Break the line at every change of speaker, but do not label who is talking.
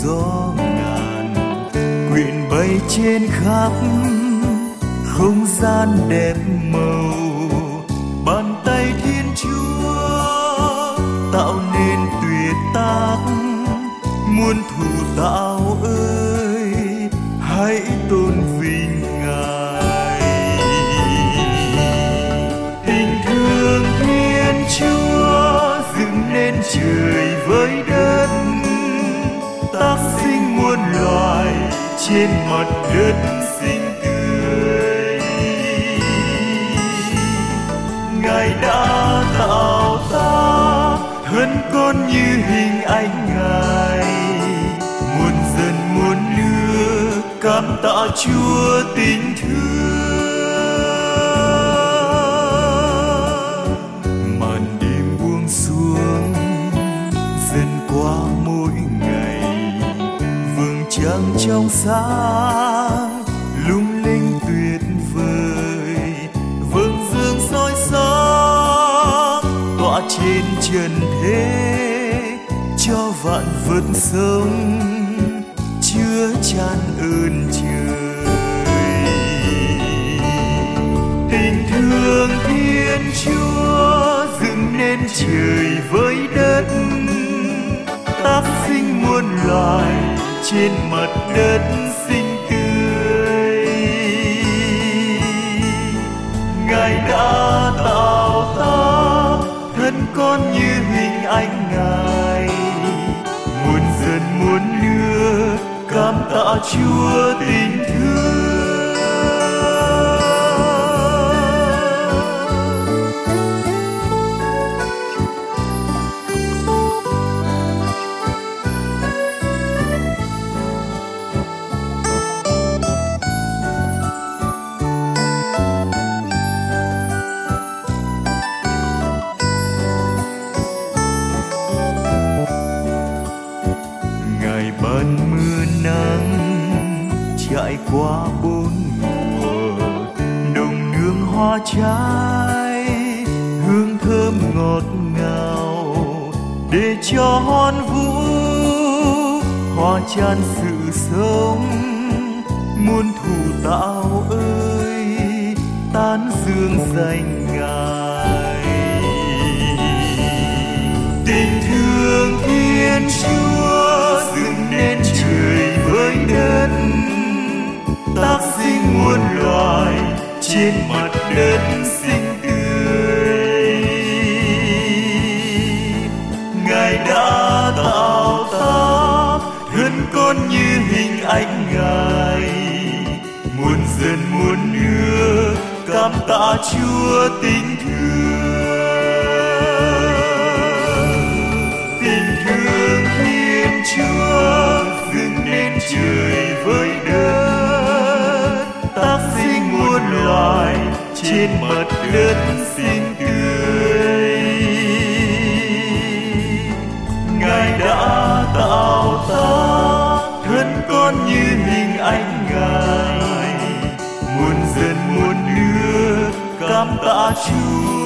gió ngàn quyện bay trên khắp không gian đẹp màu. Bàn tay Thiên Chúa tạo nên tuyệt tác, muôn thù tạo ơi hãy tôn vinh Ngài. Tình thương Thiên Chúa dựng nên trời với đất, tác sinh muôn loài trên mặt đất xinh tươi. Ngài đã tạo ta thân con như hình ảnh Ngài, muôn dân muôn lứa cảm tạ Chúa tình thương. Màn đêm buông xuống dần qua mỗi ngày, vầng trăng trong sáng lung linh tuyệt vời, vầng dương soi sáng tỏa trên trần thế, cho vạn vật sống chứa chan ơn trời. Tình thương Thiên Chúa dựng nên trời với đất, tác sinh muôn loài trên mặt đất xinh tươi. Ngài đã tạo ta thân con như hình ảnh Ngài, muôn dân muôn lứa cảm tạ Chúa tình thương. Ban mưa nắng trải qua bốn mùa, đồng nương hoa trái hương thơm ngọt ngào, để cho hoan vũ hoa chan sự sống. Muôn thù tạo ơi tán dương danh Ngài. Tình thương Thiên Chúa dựng nên trời với đất, tác sinh muôn loài trên mặt đất xinh tươi. Ngài đã tạo ta thân con như hình ảnh Ngài, muôn dân muôn lứa cảm tạ Chúa tình thương. Tình thương Thiên Chúa dựng nên trời với đất, tác sinh muôn loài trên mặt đất xinh tươi. Ngài đã tạo ta thân con như hình ảnh Ngài, muôn dân muôn lứa cảm tạ Chúa.